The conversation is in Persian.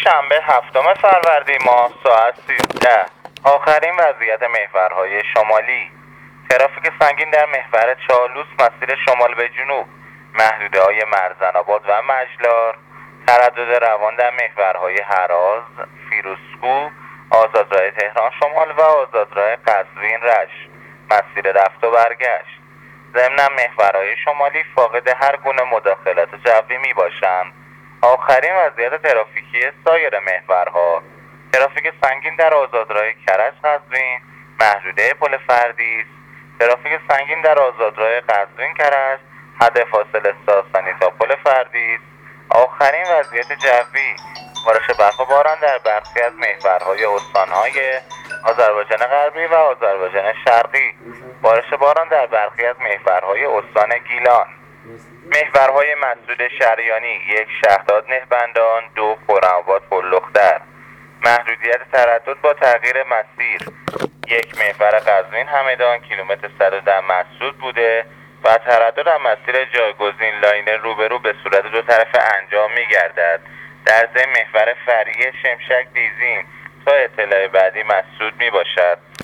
شنبه 7 فروردین ماه ساعت 13. آخرین وضعیت محورهای شمالی. ترافیک سنگین در محور چالوس مسیر شمال به جنوب، محدوده‌های مرزن‌آباد و مجلار. تردد روان در محورهای هراز، فیروزکوه، آزادراه تهران شمال و آزادراه قزوین رشت، مسیر رفت و برگشت. ضمن محورهای شمالی فاقد هر گونه مداخلات جوی می باشند. آخرین وضعیت ترافیکی سایر محورها: ترافیک سنگین در آزادراه کرج قزوین، محدوده پل فردیس. ترافیک سنگین در آزادراه قزوین کرج، حد فاصله ساسانی تا پل فردیس. آخرین وضعیت جوی: بارش برف و باران در برخی از محورهای استانهای آذربایجان غربی و آذربایجان شرقی. بارش باران در برخی از محورهای استان گیلان. محورهای مسدود شریانی: 1 شهداد نهبندان، 2 خرم‌آباد پل‌لختر. محدودیت تردد با تغییر مسیر: 1 محور قزوین همدان کیلومتر 110 مسدود بوده و تردد از مسیر جایگزین لاین روبرو به صورت دو طرفه انجام می‌گردد. در ضمن محور فرعی شمشک دیزین تا اطلاع بعدی مسدود می‌باشد.